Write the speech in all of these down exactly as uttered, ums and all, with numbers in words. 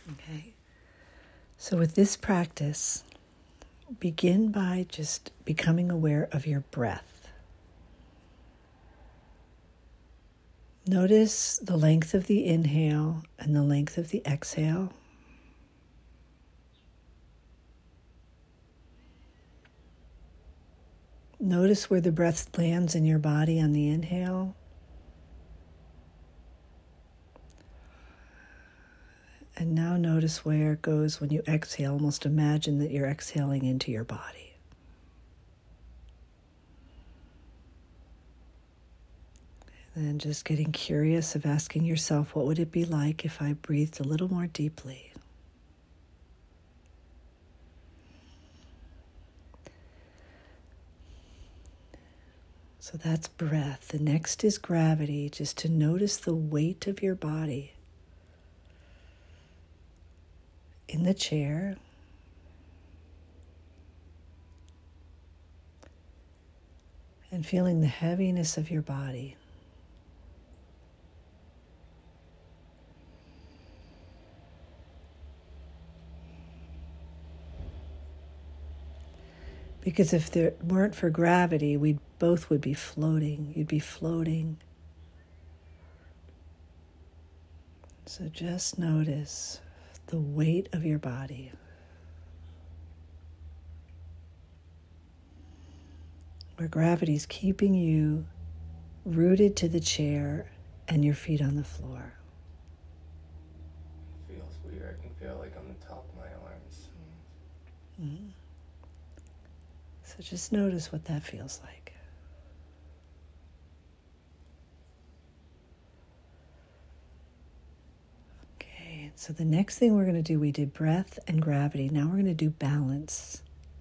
Okay. So with this practice, begin by just becoming aware of your breath. Notice the length of the inhale and the length of the exhale. Notice where the breath lands in your body on the inhale. And now notice where it goes when you exhale. Almost imagine that you're exhaling into your body. And then just getting curious of asking yourself, what would it be like if I breathed a little more deeply? So that's breath. The next is gravity, just to notice the weight of your body in the chair. And feeling the heaviness of your body. Because if there weren't for gravity, we both would be floating. You'd be floating. So just notice the weight of your body. Where gravity's keeping you rooted to the chair and your feet on the floor. It feels weird. I can feel like on the top of my arms. Mm-hmm. So just notice what that feels like. Okay, so the next thing we're going to do, we did breath and gravity. Now we're going to do balance.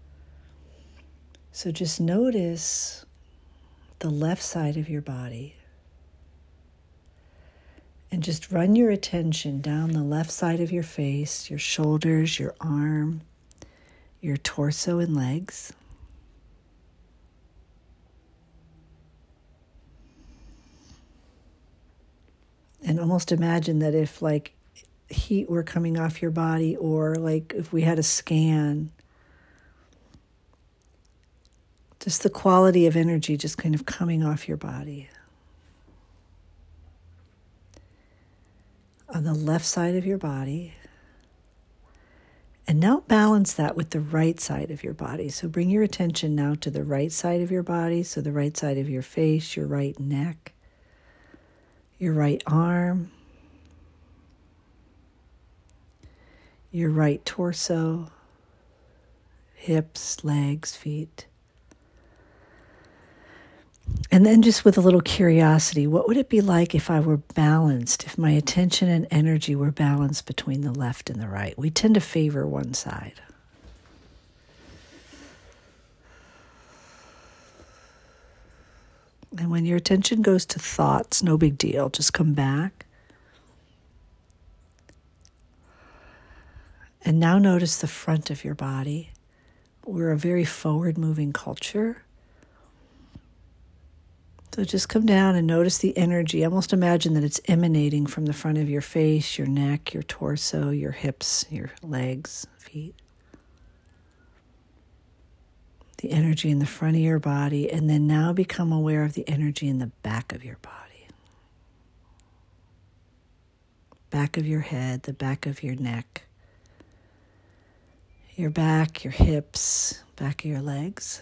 So just notice the left side of your body. And just run your attention down the left side of your face, your shoulders, your arm, your torso and legs. And almost imagine that if like heat were coming off your body, or like if we had a scan, just the quality of energy just kind of coming off your body. On the left side of your body. And now balance that with the right side of your body. So bring your attention now to the right side of your body. So the right side of your face, your right neck, your right arm, your right torso, hips, legs, feet. And then just with a little curiosity, what would it be like if I were balanced, if my attention and energy were balanced between the left and the right? We tend to favor one side. And when your attention goes to thoughts, no big deal, just come back. And now notice the front of your body. We're a very forward-moving culture. So just come down and notice the energy. Almost imagine that it's emanating from the front of your face, your neck, your torso, your hips, your legs, feet. The energy in the front of your body, and then now become aware of the energy in the back of your body. Back of your head, the back of your neck, your back, your hips, back of your legs.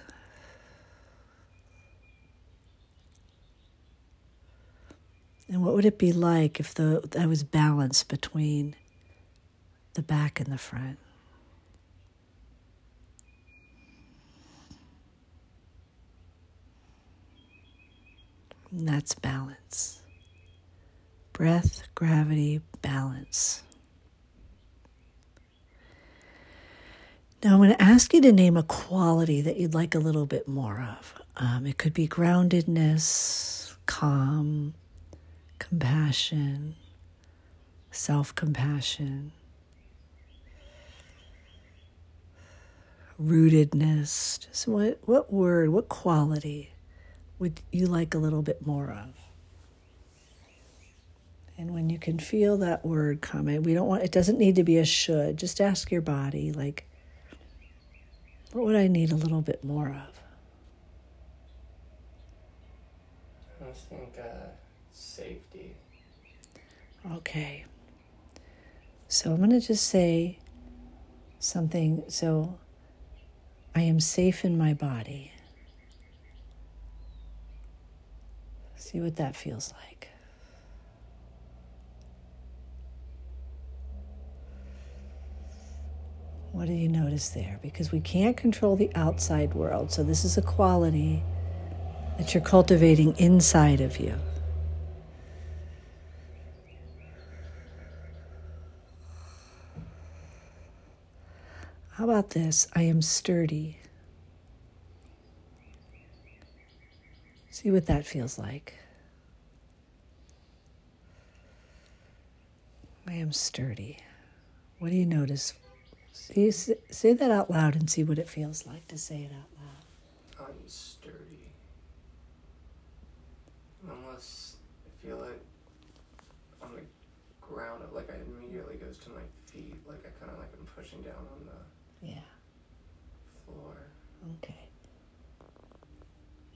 And what would it be like if the, I was balanced between the back and the front? And that's balance. Breath, gravity, balance. Now I'm going to ask you to name a quality that you'd like a little bit more of. Um, it could be groundedness, calm, compassion, self-compassion, rootedness. Just what, what word, what quality would you like a little bit more of? And when you can feel that word coming, we don't want, it doesn't need to be a should. Just ask your body, like, what would I need a little bit more of? I just think uh, safety. Okay. So I'm going to just say something. So I am safe in my body. See what that feels like. What do you notice there? Because we can't control the outside world. So this is a quality that you're cultivating inside of you. How about this? I am sturdy. See what that feels like. I am sturdy. What do you notice? See, say that out loud and see what it feels like to say it out loud. I'm sturdy. Unless I feel like on the ground, like I immediately goes to my feet, like I kind of like I'm pushing down on the Yeah. floor. Okay.